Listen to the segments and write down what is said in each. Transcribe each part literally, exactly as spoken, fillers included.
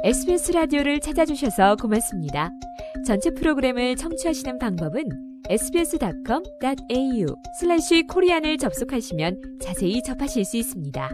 에스비에스 라디오를 찾아주셔서 고맙습니다. 전체 프로그램을 청취하시는 방법은 에스비에스닷컴 닷 에이유 슬래시 코리안을 접속하시면 자세히 접하실 수 있습니다.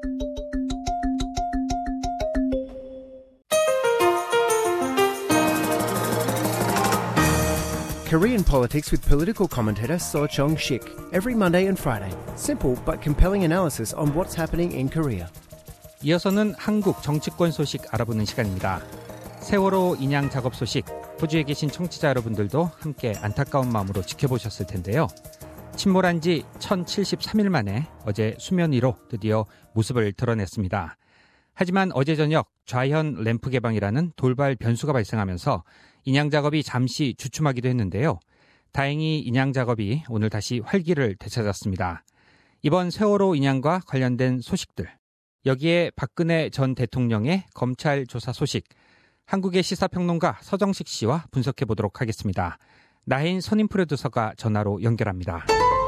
Korean politics with political commentator Seo Chong-sik. Every Monday and Friday. Simple but compelling analysis on what's happening in Korea. 이어서는 한국 정치권 소식 알아보는 시간입니다. 세월호 인양 작업 소식, 호주에 계신 청취자 여러분들도 함께 안타까운 마음으로 지켜보셨을 텐데요. 침몰한 지 천칠십삼 일 만에 어제 수면 위로 드디어 모습을 드러냈습니다. 하지만 어제 저녁 좌현 램프 개방이라는 돌발 변수가 발생하면서 인양 작업이 잠시 주춤하기도 했는데요. 다행히 인양 작업이 오늘 다시 활기를 되찾았습니다. 이번 세월호 인양과 관련된 소식들, 여기에 박근혜 전 대통령의 검찰 조사 소식, 한국의 시사평론가 서정식 씨와 분석해 보도록 하겠습니다. 나혜인 선임 프로듀서가 전화로 연결합니다.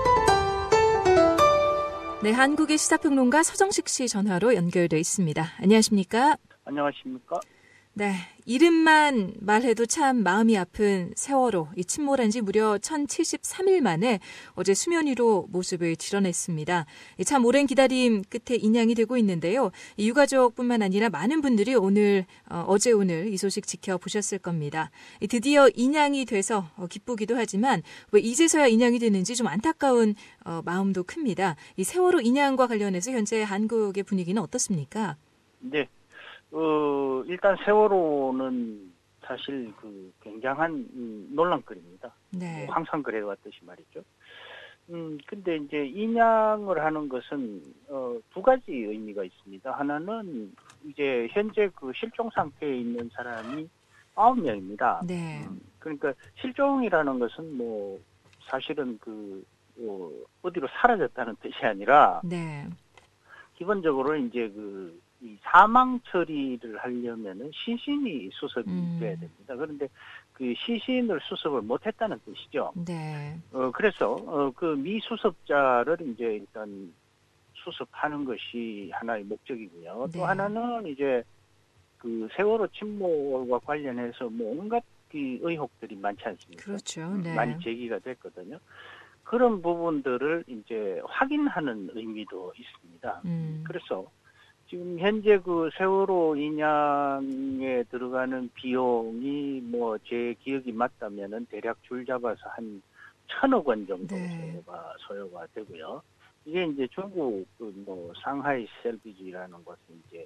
네, 한국의 시사평론가 서정식 씨 전화로 연결돼 있습니다. 안녕하십니까? 안녕하십니까? 네, 이름만 말해도 참 마음이 아픈 세월호, 이 침몰한 지 무려 천칠십삼 일 만에 어제 수면 위로 모습을 드러냈습니다. 참 오랜 기다림 끝에 인양이 되고 있는데요. 유가족뿐만 아니라 많은 분들이 오늘, 어, 어제 오늘 이 소식 지켜보셨을 겁니다. 드디어 인양이 돼서 기쁘기도 하지만 왜 이제서야 인양이 되는지 좀 안타까운 어, 마음도 큽니다. 이 세월호 인양과 관련해서 현재 한국의 분위기는 어떻습니까? 네. 어, 일단 세월호는 사실 그 굉장한 음, 논란거리입니다. 네. 뭐 항상 그래왔듯이 말이죠. 음, 근데 이제 인양을 하는 것은 어, 두 가지 의미가 있습니다. 하나는 이제 현재 그 실종 상태에 있는 사람이 아홉 명입니다. 네. 음, 그러니까 실종이라는 것은 뭐 사실은 그 어, 어디로 사라졌다는 뜻이 아니라 네. 기본적으로 이제 그 이 사망 처리를 하려면은 시신이 수습이 음. 돼야 됩니다. 그런데 그 시신을 수습을 못했다는 뜻이죠. 네. 어 그래서 어 그 미수습자를 이제 일단 수습하는 것이 하나의 목적이고요. 네. 또 하나는 이제 그 세월호 침몰과 관련해서 뭐 온갖 그 의혹들이 많지 않습니까? 그렇죠. 네. 많이 제기가 됐거든요. 그런 부분들을 이제 확인하는 의미도 있습니다. 음. 그래서 지금 현재 그 세월호 인양에 들어가는 비용이 뭐 제 기억이 맞다면은 대략 줄 잡아서 한 천억 원 정도 네. 소요가, 소요가 되고요. 이게 이제 중국 그 뭐 상하이 셀비지라는 곳에 이제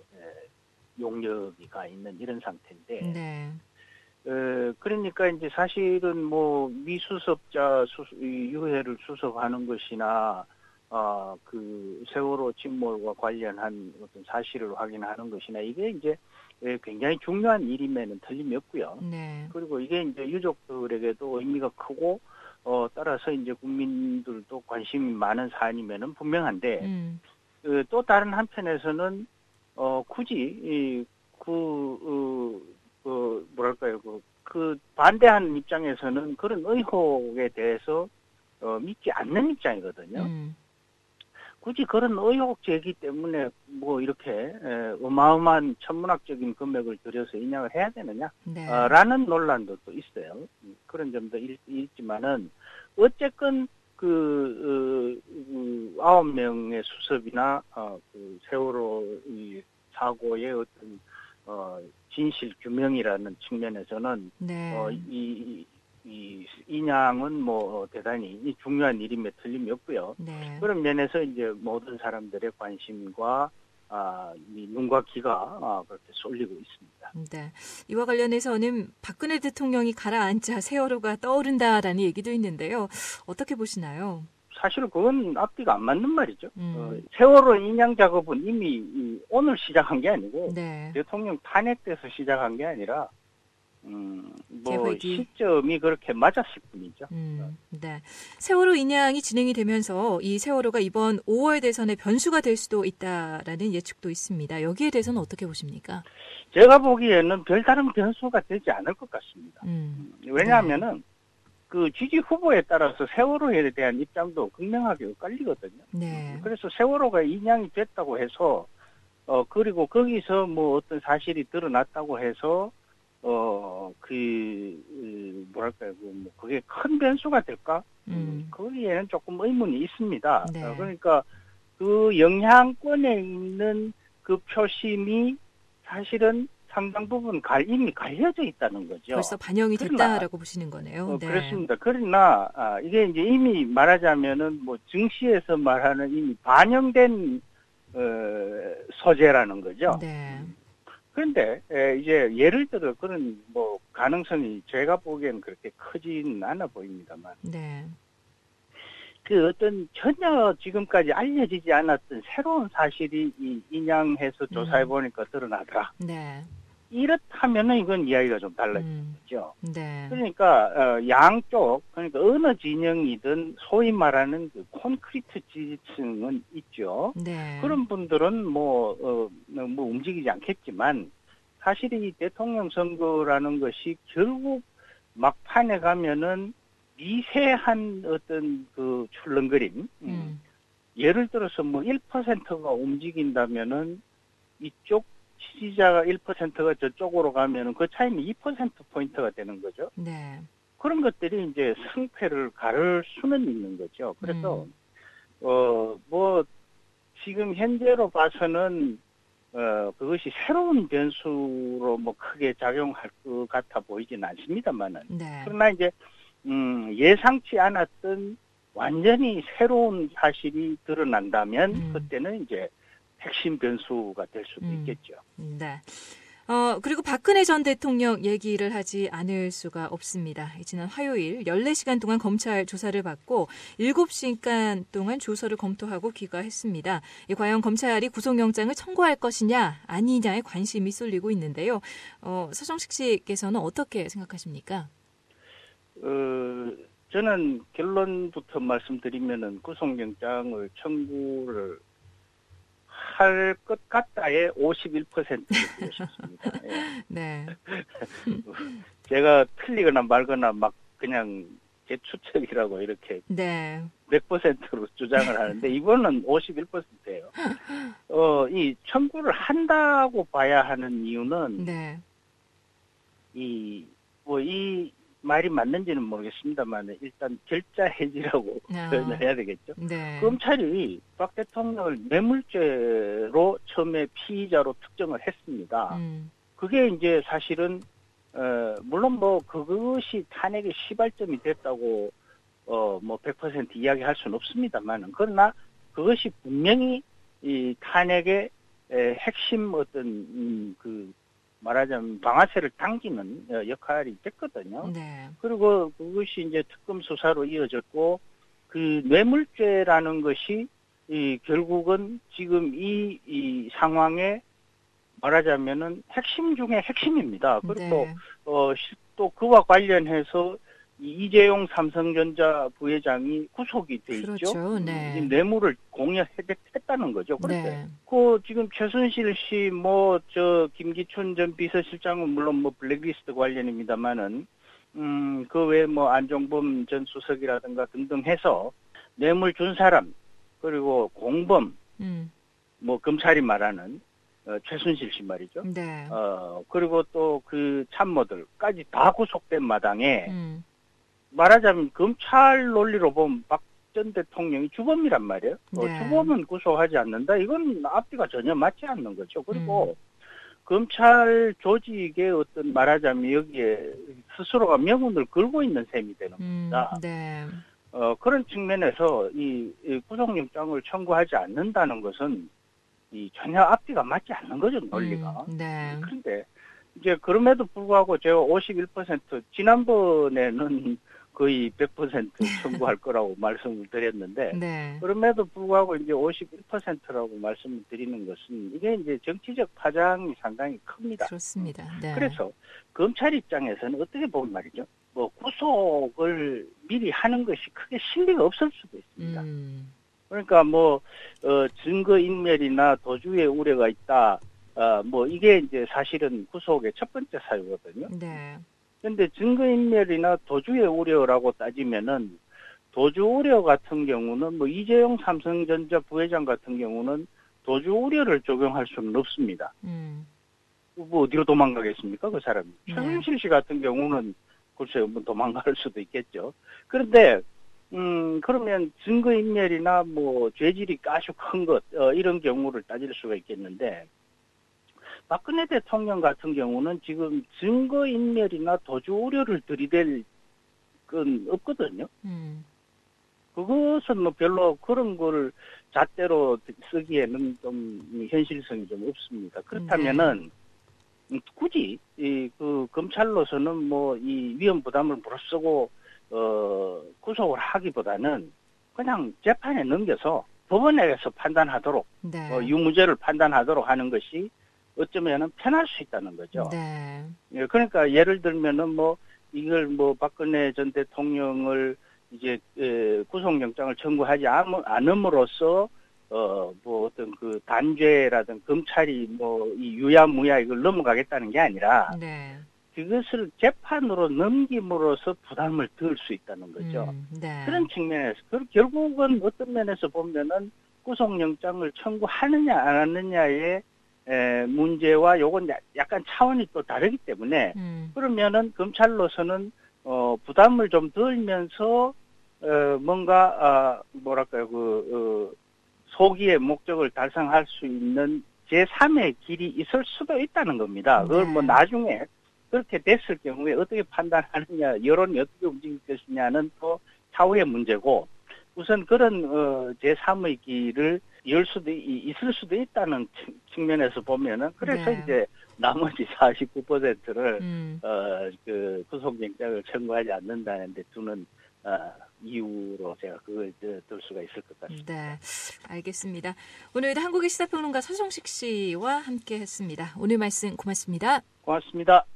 용역이 가 있는 이런 상태인데, 네. 어, 그러니까 이제 사실은 뭐 미수습자 수습, 유해를 수습하는 것이나 어, 그, 세월호 침몰과 관련한 어떤 사실을 확인하는 것이나 이게 이제 굉장히 중요한 일임에는 틀림이 없고요. 네. 그리고 이게 이제 유족들에게도 의미가 크고, 어, 따라서 이제 국민들도 관심이 많은 사안이면은 분명한데, 음. 그, 또 다른 한편에서는, 어, 굳이, 이, 그, 어, 그, 뭐랄까요, 그, 그 반대하는 입장에서는 그런 의혹에 대해서, 어, 믿지 않는 입장이거든요. 음. 굳이 그런 의혹 제기 때문에 뭐 이렇게 에, 어마어마한 천문학적인 금액을 들여서 인양을 해야 되느냐? 네. 어, 라는 논란도 또 있어요. 그런 점도 있, 있지만은 어쨌건 그, 어, 그 아홉 명의 수습이나 어, 그 세월호 이 사고의 어떤 어, 진실 규명이라는 측면에서는 네. 어, 이, 이 인양은 뭐 대단히 중요한 일임에 틀림이 없고요. 네. 그런 면에서 이제 모든 사람들의 관심과 아, 이 눈과 귀가 아, 그렇게 쏠리고 있습니다. 네. 이와 관련해서는 박근혜 대통령이 가라앉자 세월호가 떠오른다라는 얘기도 있는데요. 어떻게 보시나요? 사실 그건 앞뒤가 안 맞는 말이죠. 음. 어, 세월호 인양 작업은 이미 이, 오늘 시작한 게 아니고 네. 대통령 탄핵돼서 시작한 게 아니라 음, 뭐 계획이. 시점이 그렇게 맞았을 뿐이죠. 음, 네. 세월호 인양이 진행이 되면서 이 세월호가 이번 오월 대선의 변수가 될 수도 있다라는 예측도 있습니다. 여기에 대해서는 어떻게 보십니까? 제가 보기에는 별다른 변수가 되지 않을 것 같습니다. 음, 왜냐하면은 네. 그 지지 후보에 따라서 세월호에 대한 입장도 극명하게 엇갈리거든요. 네. 그래서 세월호가 인양이 됐다고 해서 어, 그리고 거기서 뭐 어떤 사실이 드러났다고 해서, 어, 그, 그 뭐랄까요, 그 뭐, 그게 큰 변수가 될까? 음. 거기에는 조금 의문이 있습니다. 네. 어, 그러니까 그 영향권에 있는 그 표심이 사실은 상당 부분 갈, 이미 갈려져 있다는 거죠. 벌써 반영이 그러나, 됐다라고 보시는 거네요. 어, 네. 그렇습니다. 그러나 아, 이게 이제 이미 말하자면은 뭐 증시에서 말하는 이미 반영된 어, 소재라는 거죠. 네. 그런데 에, 이제 예를 들어 그런 뭐 가능성이 제가 보기에는 그렇게 크지는 않아 보입니다만, 네. 그 어떤 전혀 지금까지 알려지지 않았던 새로운 사실이 이 인양해서 조사해 보니까 드러나더라. 네. 이렇다면은 이건 이야기가 좀 음. 달라지죠. 네. 그러니까 어, 양쪽, 그러니까 어느 진영이든 소위 말하는 그 콘크리트 지지층은 있죠. 네. 그런 분들은 뭐, 어, 뭐 움직이지 않겠지만 사실 이 대통령 선거라는 것이 결국 막판에 가면은 미세한 어떤 그 출렁거림, 음. 음. 예를 들어서 뭐 일 퍼센트가 움직인다면은 이쪽 지지자가 일 퍼센트가 저쪽으로 가면은 그 차이는 이 퍼센트 포인트가 되는 거죠. 네. 그런 것들이 이제 승패를 가를 수는 있는 거죠. 그래서, 음. 어, 뭐, 지금 현재로 봐서는, 어, 그것이 새로운 변수로 뭐 크게 작용할 것 같아 보이진 않습니다만은. 네. 그러나 이제, 음, 예상치 않았던 완전히 새로운 사실이 드러난다면, 음. 그때는 이제 핵심 변수가 될 수도 음. 있겠죠. 네. 어, 그리고 박근혜 전 대통령 얘기를 하지 않을 수가 없습니다. 지난 화요일 열네 시간 동안 검찰 조사를 받고 일곱 시간 동안 조서를 검토하고 귀가했습니다. 과연 검찰이 구속영장을 청구할 것이냐 아니냐에 관심이 쏠리고 있는데요. 어, 서정식 씨께서는 어떻게 생각하십니까? 어, 저는 결론부터 말씀드리면은 구속영장을 청구를 할 것 같다에 오십일 퍼센트를 보셨습니다. 예. 네. 제가 틀리거나 말거나 막 그냥 제 추측이라고 이렇게 네. 백 퍼센트로 주장을 하는데 이거는 오십일 퍼센트예요. 어, 이 청구를 한다고 봐야 하는 이유는 네. 이, 뭐, 이 말이 맞는지는 모르겠습니다만 일단 결자 해지라고 아. 표현을 해야 되겠죠. 네. 검찰이 박 대통령을 뇌물죄로 처음에 피의자로 특정을 했습니다. 음. 그게 이제 사실은 어, 물론 뭐 그것이 탄핵의 시발점이 됐다고 어, 뭐 백 퍼센트 이야기할 수는 없습니다만 그러나 그것이 분명히 이 탄핵의 에, 핵심 어떤 음, 그 말하자면 방아쇠를 당기는 역할이 됐거든요. 네. 그리고 그것이 이제 특검 수사로 이어졌고 그 뇌물죄라는 것이 이 결국은 지금 이, 이 상황에 말하자면은 핵심 중에 핵심입니다. 그리고 네. 어, 또 그와 관련해서 이 이재용 삼성전자 부회장이 구속이 돼 있죠. 그렇죠. 네. 이 뇌물을 공여했다는 거죠. 그런데 네. 그 지금 최순실 씨, 뭐 저 김기춘 전 비서실장은 물론 뭐 블랙리스트 관련입니다만은 음, 그 외에 뭐 안종범 전 수석이라든가 등등 해서 뇌물 준 사람 그리고 공범 음. 뭐 검찰이 말하는 어, 최순실 씨 말이죠. 네. 어 그리고 또 그 참모들까지 다 구속된 마당에 음. 말하자면 검찰 논리로 보면 박 전 대통령이 주범이란 말이에요. 어, 네. 주범은 구속하지 않는다. 이건 앞뒤가 전혀 맞지 않는 거죠. 그리고 음. 검찰 조직의 어떤 말하자면 여기에 스스로가 명운을 걸고 있는 셈이 되는 음. 겁니다. 네. 어, 그런 측면에서 이, 이 구속영장을 청구하지 않는다는 것은 이 전혀 앞뒤가 맞지 않는 거죠, 논리가. 음. 네. 그런데 이제 그럼에도 불구하고 제가 오십일 퍼센트 지난번에는 거의 백 퍼센트 청구할 거라고 말씀을 드렸는데 네. 그럼에도 불구하고 이제 오십일 퍼센트라고 말씀을 드리는 것은 이게 이제 정치적 파장이 상당히 큽니다. 그렇습니다. 네. 그래서 검찰 입장에서는 어떻게 보면 말이죠. 뭐 구속을 미리 하는 것이 크게 실리가 없을 수도 있습니다. 음. 그러니까 뭐 어, 증거 인멸이나 도주의 우려가 있다. 어, 뭐 이게 이제 사실은 구속의 첫 번째 사유거든요. 네. 그런데 증거인멸이나 도주의 우려라고 따지면은 도주 우려 같은 경우는 뭐 이재용 삼성전자 부회장 같은 경우는 도주 우려를 적용할 수는 없습니다. 음. 뭐 어디로 도망가겠습니까, 그 사람이. 네. 최순실 씨 같은 경우는 글쎄요, 뭐 도망갈 수도 있겠죠. 그런데 음 그러면 증거인멸이나 뭐 죄질이 아주 큰 것 어, 이런 경우를 따질 수가 있겠는데 박근혜 대통령 같은 경우는 지금 증거인멸이나 도주 우려를 들이댈 건 없거든요. 음. 그것은 뭐 별로 그런 걸 잣대로 쓰기에는 좀 현실성이 좀 없습니다. 그렇다면은 네. 굳이 이 그 검찰로서는 뭐 이 위험 부담을 무릅쓰고 어 구속을 하기보다는 그냥 재판에 넘겨서 법원에서 판단하도록 네. 어, 유무죄를 판단하도록 하는 것이 어쩌면은 편할 수 있다는 거죠. 네. 예, 그러니까 예를 들면은 뭐 이걸 뭐 박근혜 전 대통령을 이제 에, 구속영장을 청구하지 않음으로써 어 뭐 어떤 그 단죄라든 검찰이 뭐 이 유야무야 이걸 넘어가겠다는 게 아니라 네. 그것을 재판으로 넘김으로써 부담을 덜 수 있다는 거죠. 음, 네. 그런 측면에서 그 결국은 어떤 면에서 보면은 구속영장을 청구하느냐 안 하느냐의 에, 문제와 요건 약간 차원이 또 다르기 때문에 음. 그러면은 검찰로서는 어 부담을 좀 덜면서 어 뭔가 아 뭐랄까요 그 어, 소기의 목적을 달성할 수 있는 제삼의 길이 있을 수도 있다는 겁니다. 그걸 뭐 네. 나중에 그렇게 됐을 경우에 어떻게 판단하느냐, 여론이 어떻게 움직일 것이냐는 또 차후의 문제고 우선 그런 어 제삼의 길을 열 수도 있을 수도 있다는 측면에서 보면은 그래서 네. 이제 나머지 사십구 퍼센트를 음. 어 그 구속영장을 청구하지 않는다는 데 두는 어, 이유로 제가 그걸 들 수가 있을 것 같습니다. 네, 알겠습니다. 오늘도 한국의 시사평론가 서정식 씨와 함께했습니다. 오늘 말씀 고맙습니다. 고맙습니다.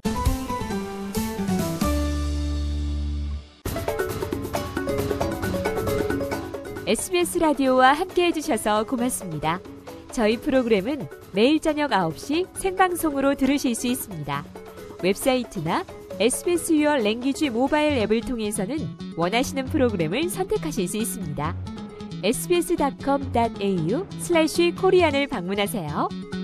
에스비에스 라디오와 함께해 주셔서 고맙습니다. 저희 프로그램은 매일 저녁 아홉 시 생방송으로 들으실 수 있습니다. 웹사이트나 에스비에스 유어 랭귀지 모바일 앱을 통해서는 원하시는 프로그램을 선택하실 수 있습니다. 에스비에스 닷컴 닷에이유 슬래시 코리안을 방문하세요.